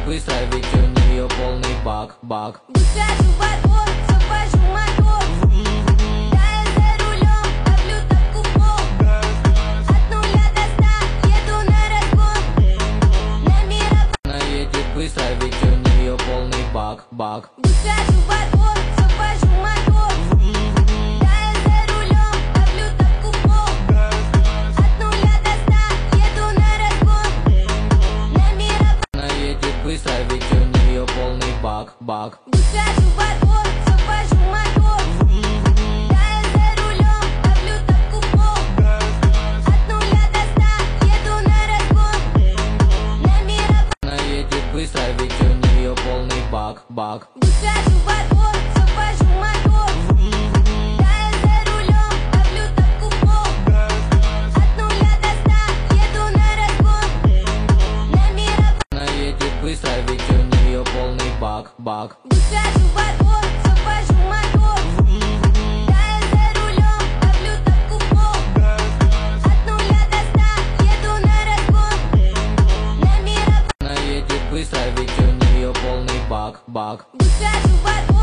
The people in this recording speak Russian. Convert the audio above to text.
быстро, ведь у нее полный бак. Выхожу во двор, завожу мотор. Да, я за рулем, давлю тапку в пол. От 0 до 100 еду на разгон. Номера Она едет быстро, ведь у нее полный бак. Выхожу во двор, завожу мотор. Да, я за рулем, давлю тапку в пол. От 0 до 100 еду на разгон. Номера Она едет быстро, ведь у нее полный бак. Выхожу во двор, завожу мотор. Да, я за рулем, давлю тапку в пол. От 0 до 100 еду на разгон. Номера Она едет быстро, ведь у нее полный бак. Выхожу во двор, завожу мотор. Да, я за рулем, давлю тапку в пол. От 0 до 100 еду на разгон. Номера Она едет быстро, ведь у нее полный бак. Выхожу во двор, завожу мотор. Да, я за рулем, давлю тапку в пол. От 0 до 100 еду на разгон. Номера Она едет быстро, ведь у нее полный бак. Выхожу во двор.